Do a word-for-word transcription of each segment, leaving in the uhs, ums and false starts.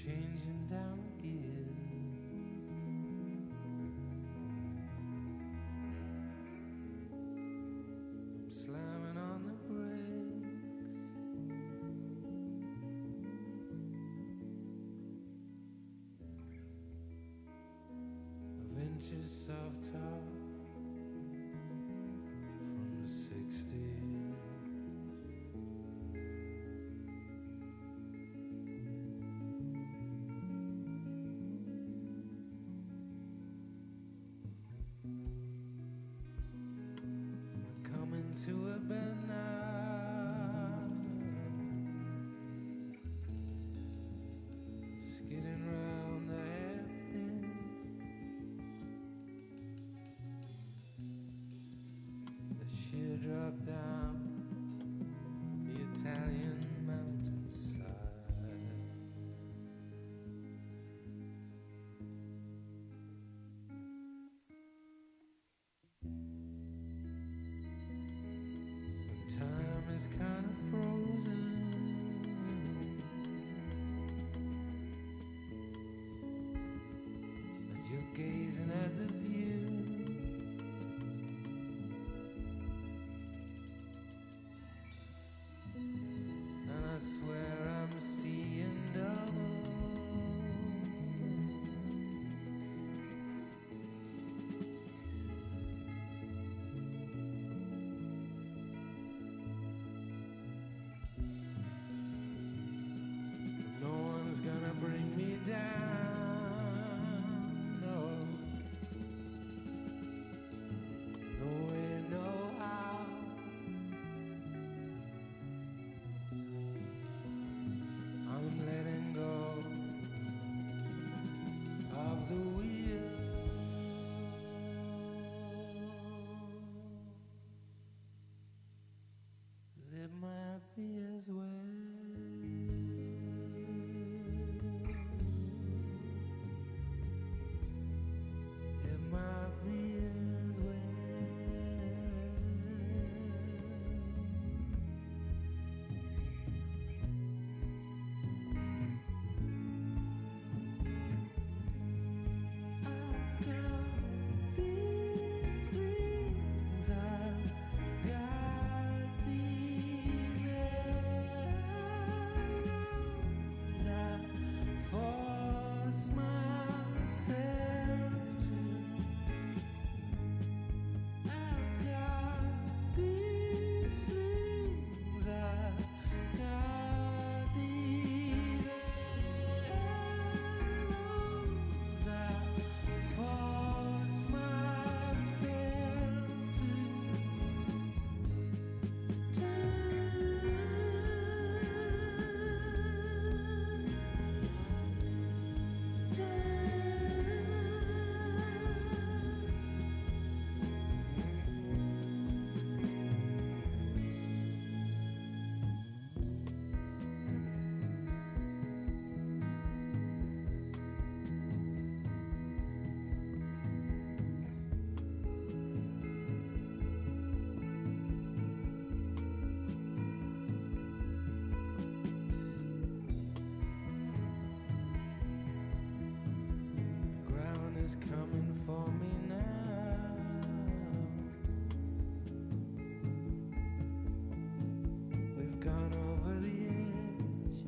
changing down gears. I'm slamming on the brakes. Of inches soft top from the sixties. To a bend now, skidding round the hairpin. The sheer drop down the Italian mountainside. Time is kind of frozen, and you're gazing at the view. And I swear I'm seeing double. No one's gonna bring me down, no. No way, no how. I'm letting go of the wheel. It might be as well. It might be as well. I've got these things, I've got these arrows, I force myself to. I've got these things, I've got these arrows, I force myself to is coming for me now. We've gone over the edge.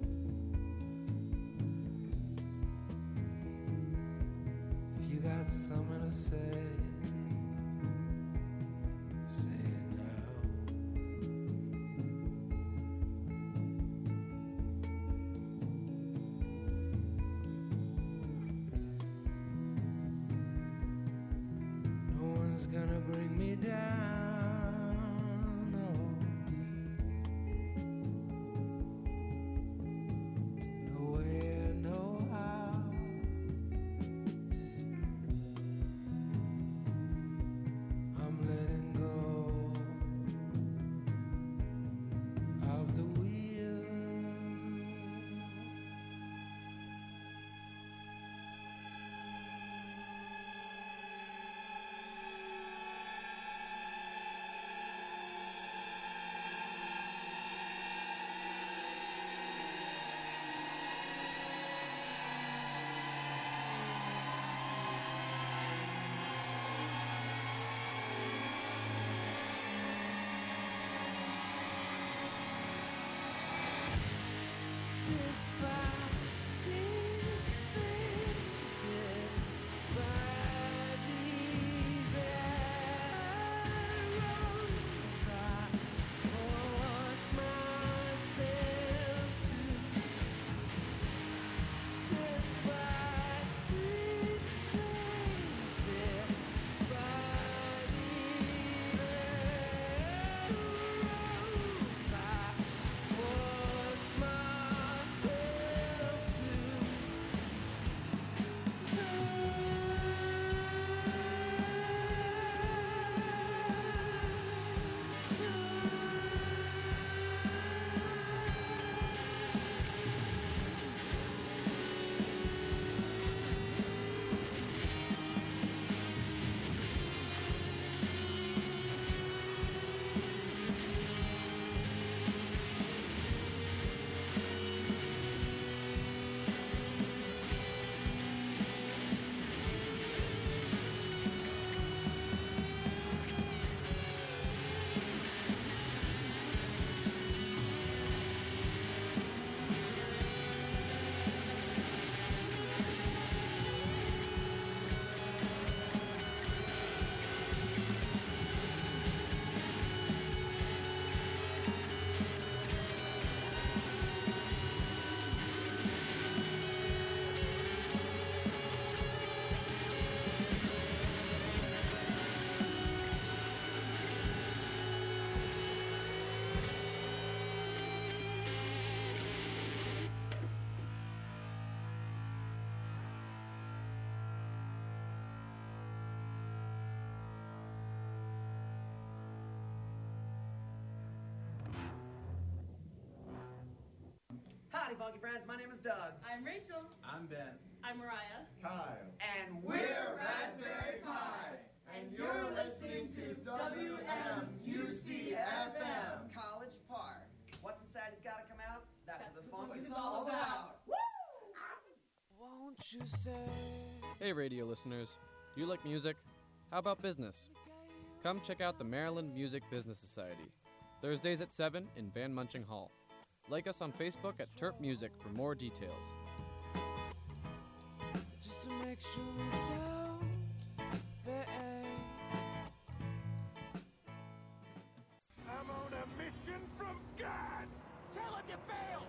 If you got something to say, say it now. Gonna bring me down, no. No way, no how. Funky Friends. My name is Doug. I'm Rachel. I'm Ben. I'm Mariah. Kyle. And We're Raspberry Pi, and you're listening to W M U C F M. College Park. What's Inside has got to come out. That's, That's what the what funk the is funk is all all about. about. Won't you say? Hey radio listeners, do you like music? How about business? Come check out the Maryland Music Business Society, Thursdays at seven in Van Munching Hall. Like us on Facebook at Terp Music for more details. Just to make sure it's out there. I'm on a mission from God. Tell him you failed.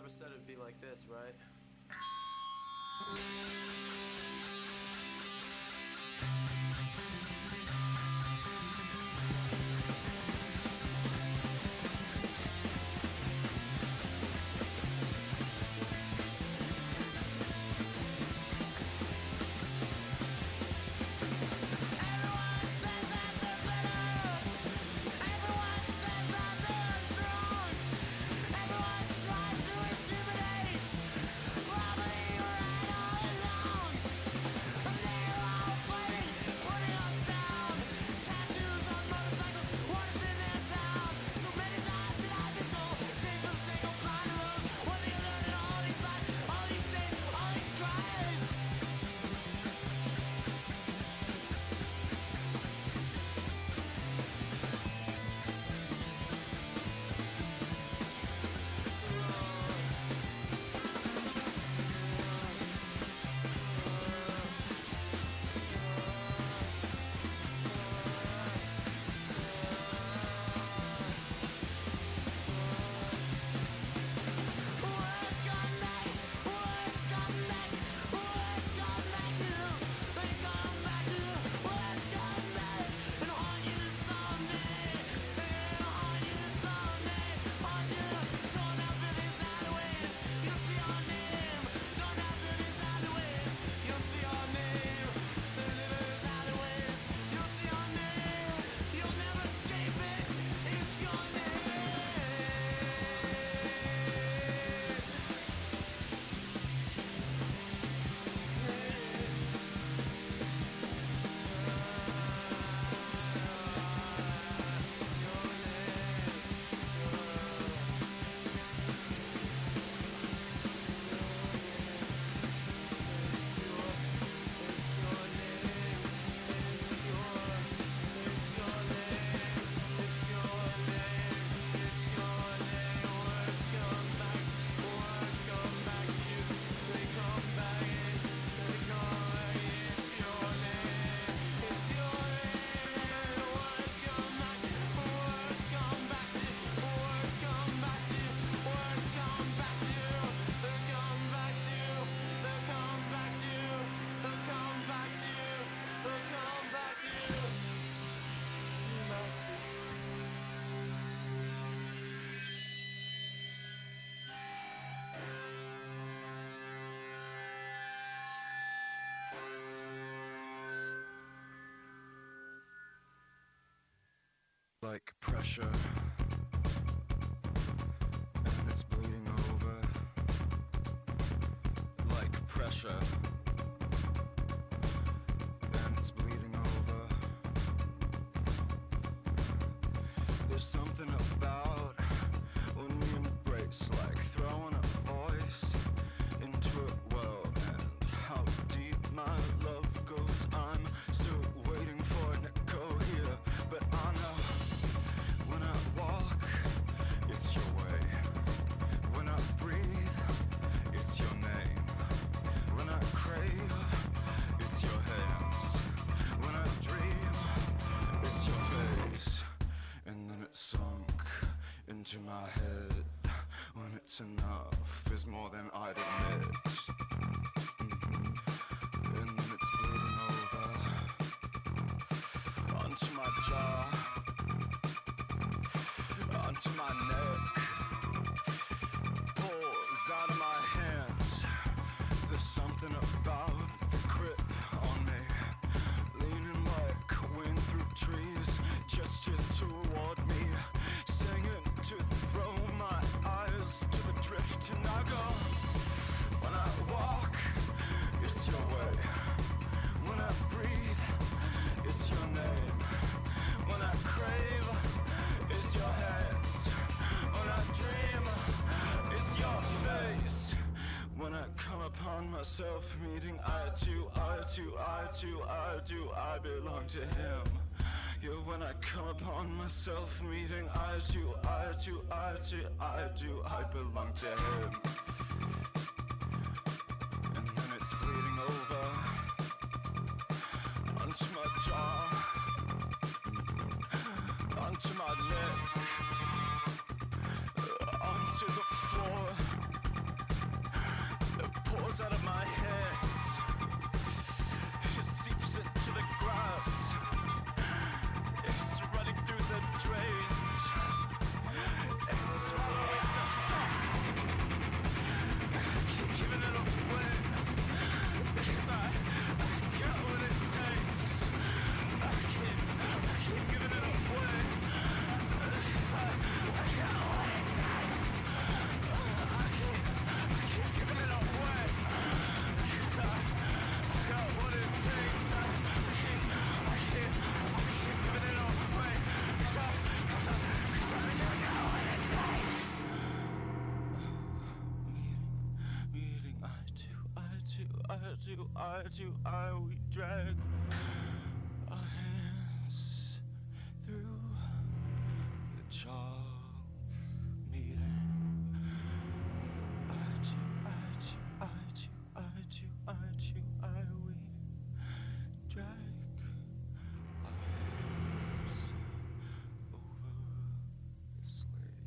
never said it'd be like this, right? Like pressure, and it's bleeding over. Like pressure, and it's bleeding over. There's something about when we embrace, like throwing a voice into a well, and how deep my love goes. I'm still waiting for an echo here, but I know. When I walk, it's your way. When I breathe, it's your name. When I crave, it's your hands. When I dream, it's your face. And then it sunk into my head. When it's enough is more than I'd admit. Mm-hmm. And then it's bleeding over onto my jaw, onto my neck, pours out of my hands. There's something about the grip on me, leaning like wind through trees, gestured toward me, singing to throw my eyes to the drift. And I go, when I walk, it's your way. When I breathe, it's your name. When I crave, it's your hands. When I dream, it's your face. When I come upon myself meeting eye to eye to eye to eye, do I belong to him? Yeah, when I come upon myself meeting eye to eye to eye to eye, do I belong to him? And then it's bleeding over onto my jaw, onto my neck, onto the floor. to eye to eye we drag our hands through the chalk meeting. Eye to eye to eye to eye to eye to eye we drag our hands over the slate.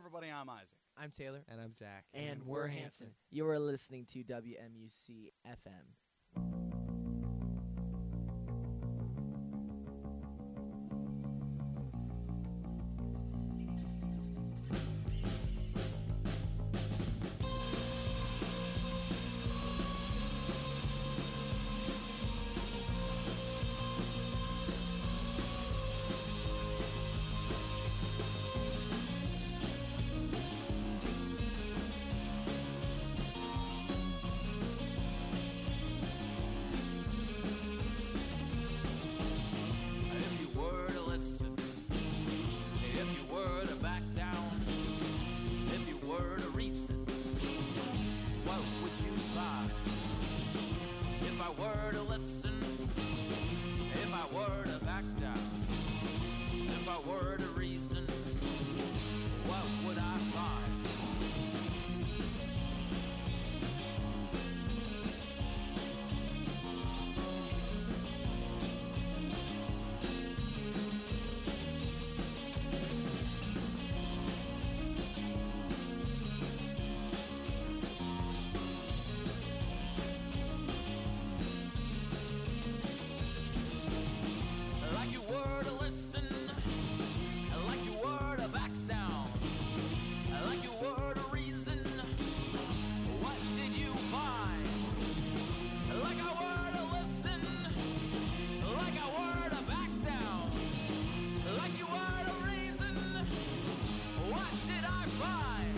everybody. I'm Isaac. I'm Taylor. And I'm Zach. And, we're Hanson. You are listening to W M U C F M. If you were to listen, if you were to back down, if you were to reason, what would you find? If I were to listen, if I were to back down, if I were to reason, what would I find? Like you were to listen, like you were to back down, like you were to reason, what did you find? Like I were to listen, like I were to back down, like you were to reason, what did I find?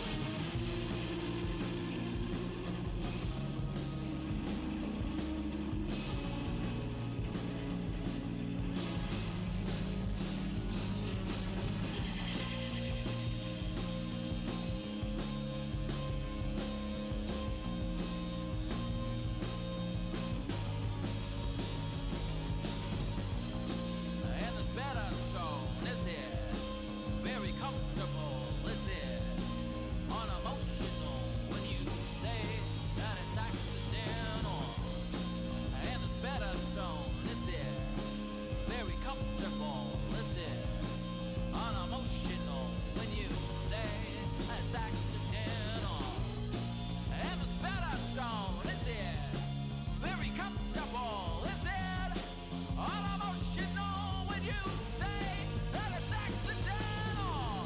And this better stone, is it? Very comfortable, is it? Unemotional when you say that it's accidental. And this better stone, is it? Very comfortable, is it? Unemotional when you say that it's accidental. And this better stone, is it? Very comfortable, is it? Unemotional when you say that it's accidental.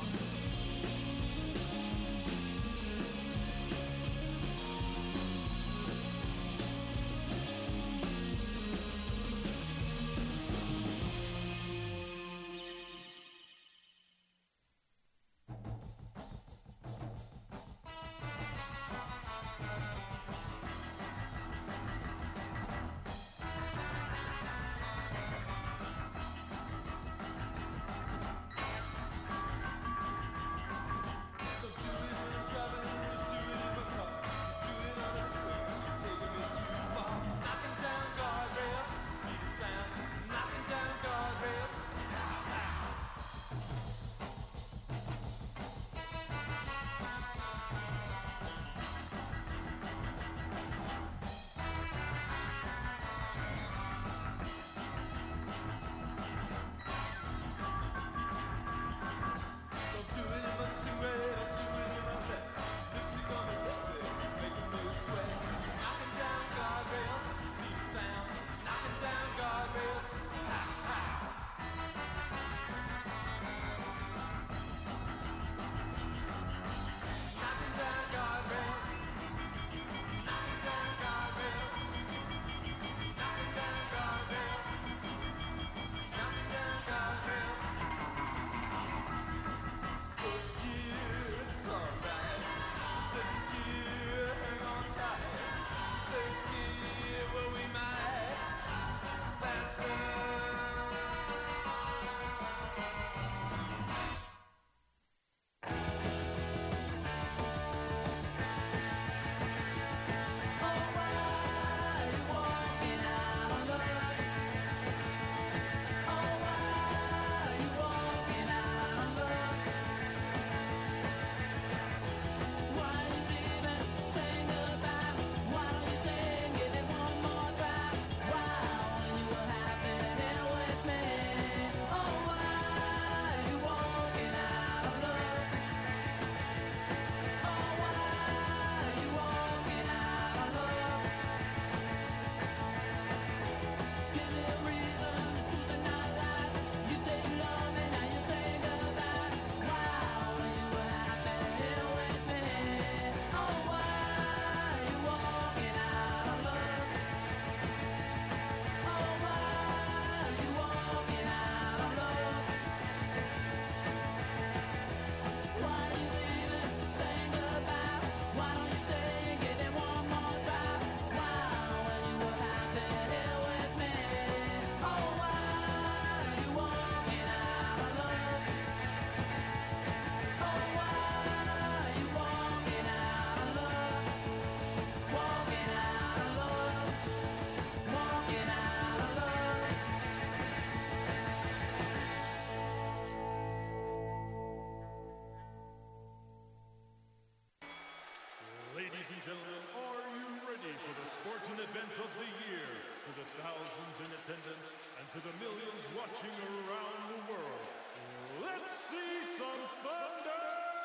important event of the year to the thousands in attendance and to the millions watching around the world. Let's see some thunder!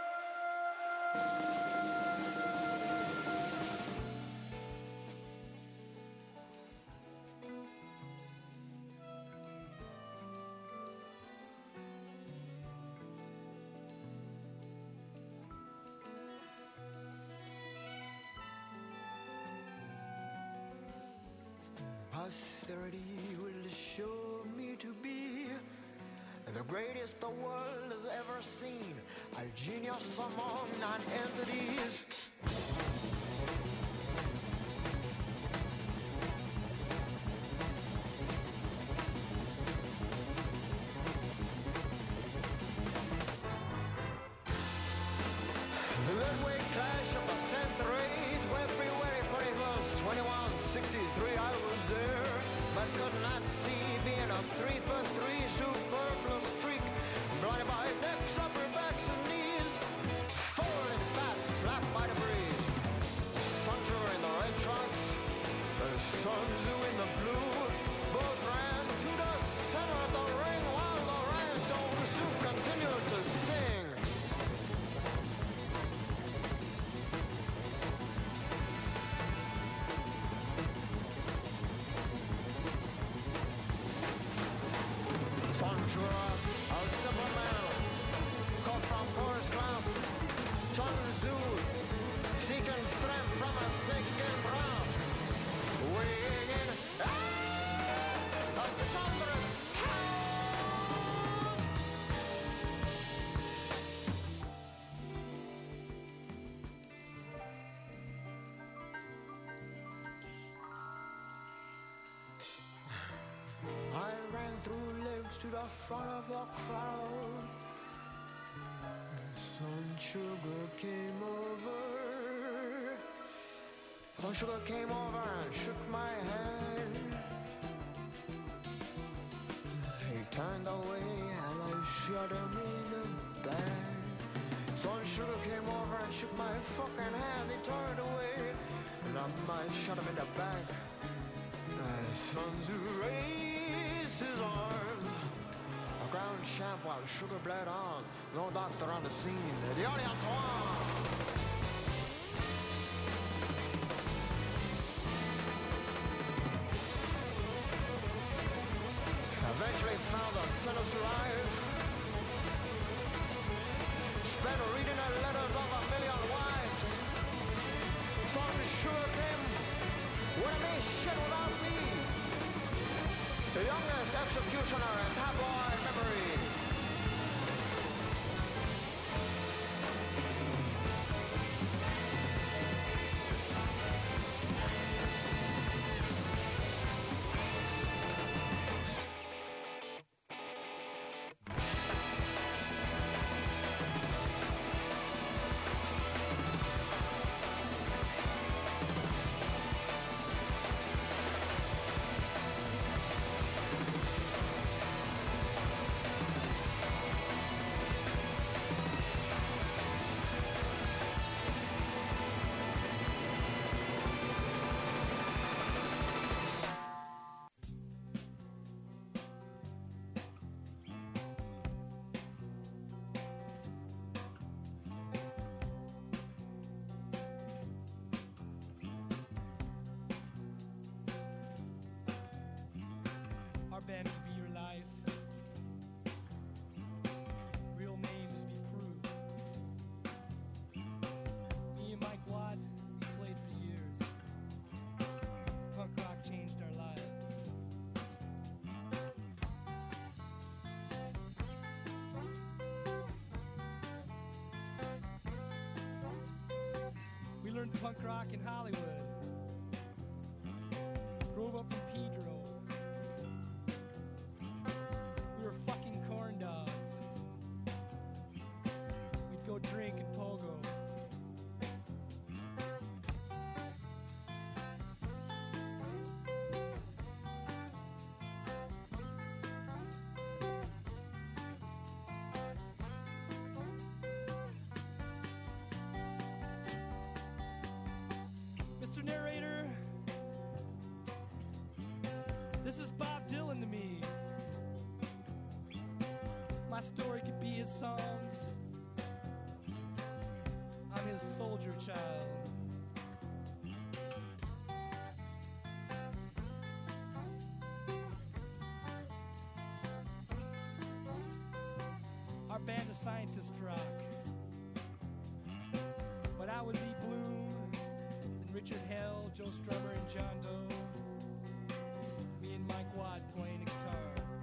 Posterity will show me to be the greatest the world has ever seen, a genius among non-entities. The midway clash of the century, February thirty-first, twenty-one sixty-three, I was there, but could not see, being a three foot three superfluous freak, blinded by necks, upper backs, and knees, forward and fat, flapped by the breeze. Sancho in the red trunks, the Sun Tzu in the blue, both ran to the center of the ring while the rhinestone suit continued to sing. Sanjura, a simple man, cut from Forest Cloud. Sun Tzu, seeking strength from a snakeskin brow. Weighing in, ah, a six hundred pounds. I ran through legs to the front of the crowd. Sun Sugar came over. Sun Sugar came over and shook my hand. He turned away and I shot him in the back. Sun Sugar came over and shook my fucking hand. He turned away and I shot him in the back. Sun Tzu raised his arms. A ground champ while Sugar bled on. No doctor on the scene. The audience won. Eventually found the sentence alive. Spent reading the letters of a million wives. Sun Sugar came with a me shit without me. The youngest executioner in tabloid memory. Our band could be your life. Real names be proved. Me and Mike Watt, we played for years. Punk rock changed our lives. We learned punk rock in Hollywood. Drove up from Pedro. We were fucking corn dogs. We'd go drink and pogo. Mister Narrator, my story could be his songs. I'm his soldier child. Our band of scientists rock. But I was E. Bloom, and Richard Hell, Joe Strummer, and John Doe. Me and Mike Watt playing a guitar.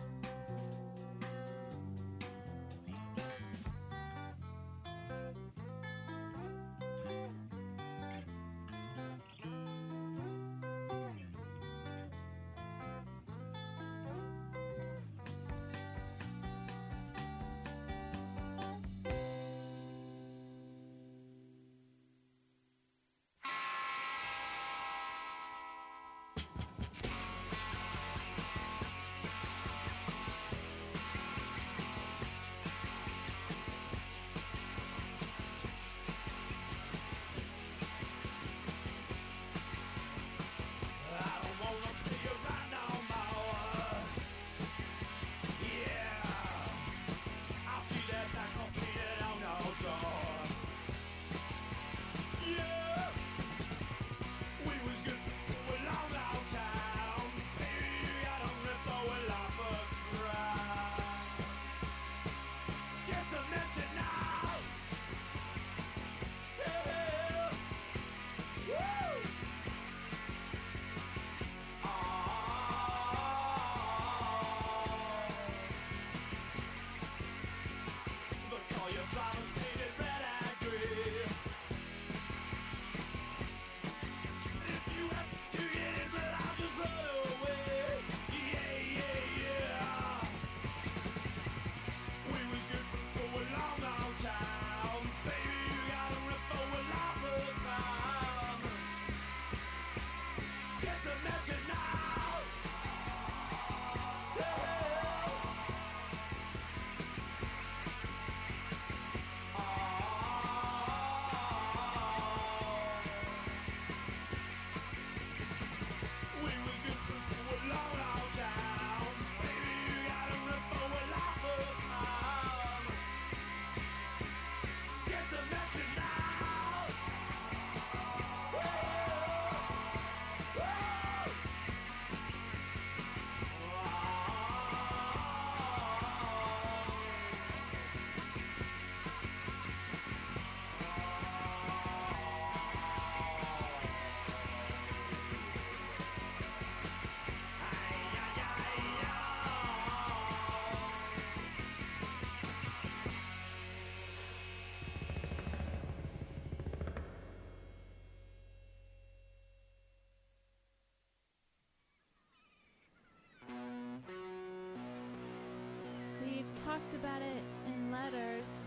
Talked about it in letters,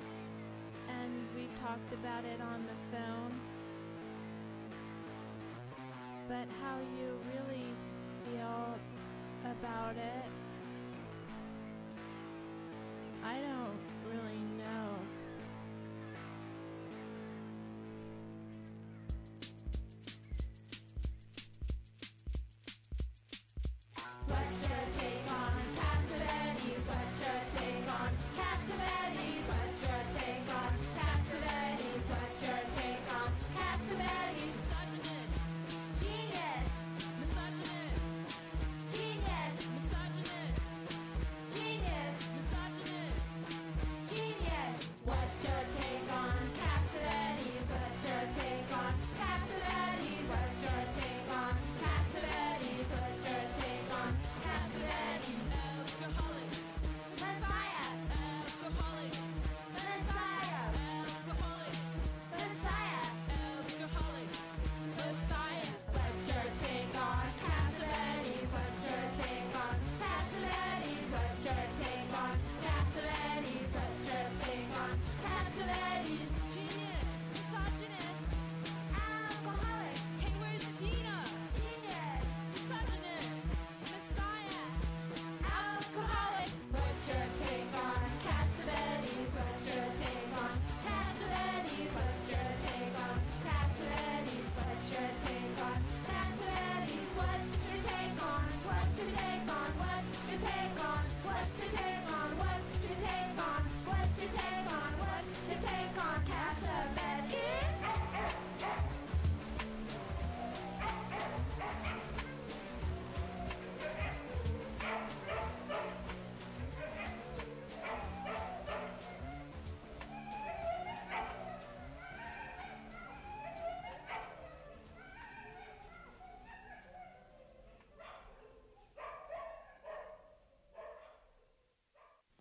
and we talked about it on the phone, but how you really feel about it, I don't really know. What's your take on Cassavetes? What's your take on Cassavetes? What's your take on Cassavetes? What's your take on Cassavetes? Misogynist. Genius. Misogynist.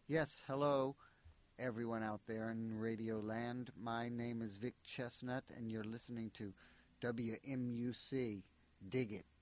Yes, hello, everyone out there in Radio Land. My name is Vic Chestnut, and you're listening to W M U C. Dig it.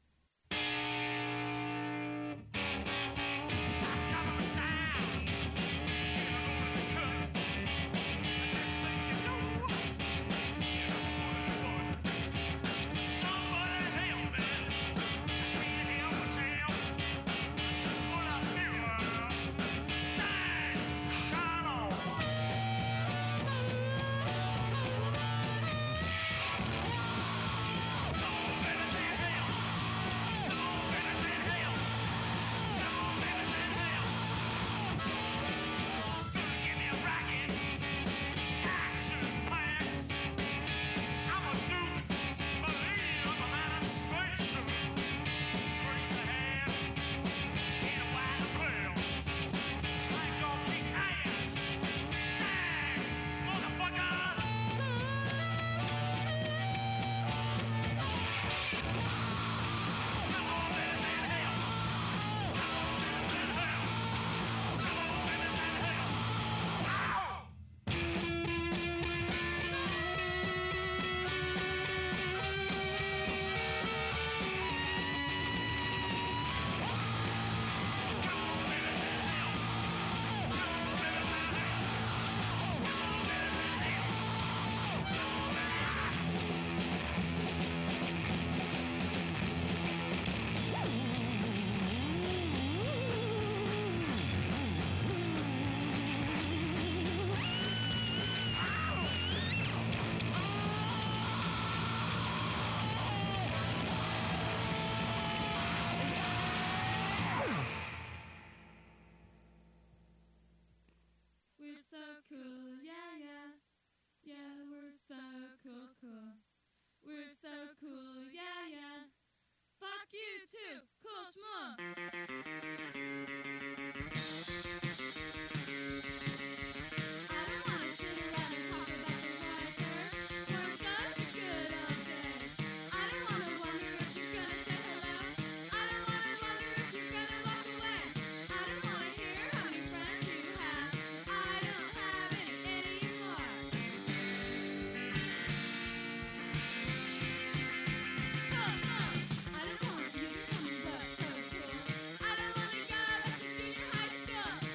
We're so cool, yeah, yeah. Yeah, we're so cool, cool. We're so cool, yeah, yeah. Fuck you too, cool schmuck. I don't wanna sit around and talk about the weather. Weren't those the good old days? I don't wanna wonder if you're gonna say hello. I don't wanna wonder if you're gonna walk away. I don't wanna hear how many friends you have. I don't have any anymore. Cool schmuck. I don't want you to tell me what's so cool. I don't wanna go back to junior high school.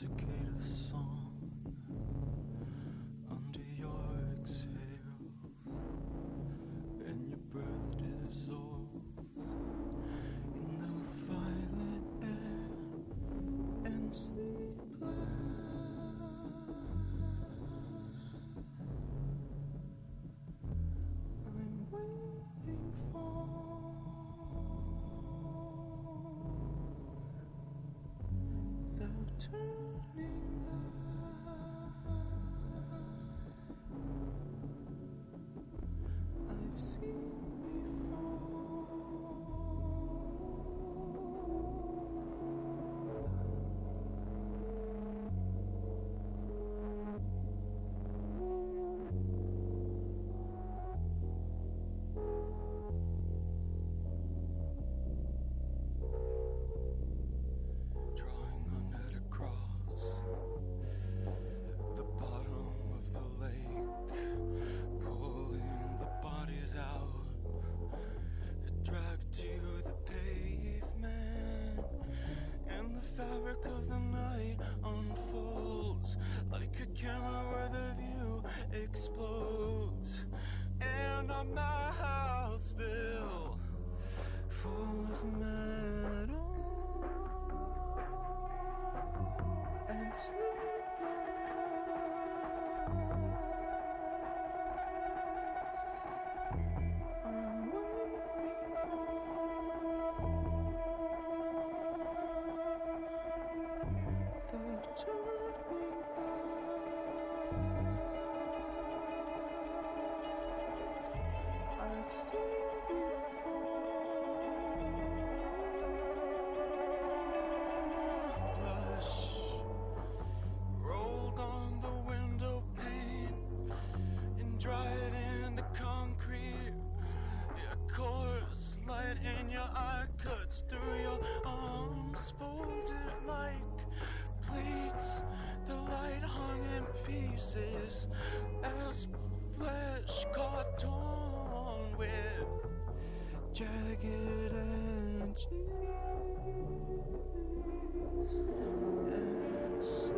cicada song under your exhales, and your breath dissolves in the violet air and sleepless. I'm waiting for the turning light I've seen drawing a net across the bottom of the lake, pulling the bodies out, dragged to the pavement, and the fabric of the night unfolds like a camera where the view explodes, and a mouth spill full of metal and sleepless. I'm waiting for the turning light I've seen before. Blush rolled on the window pane and dried in the concrete. Your coarse light in your eye cuts through your arms, folded like plates. The light hung in pieces as flesh caught torn with jagged edges and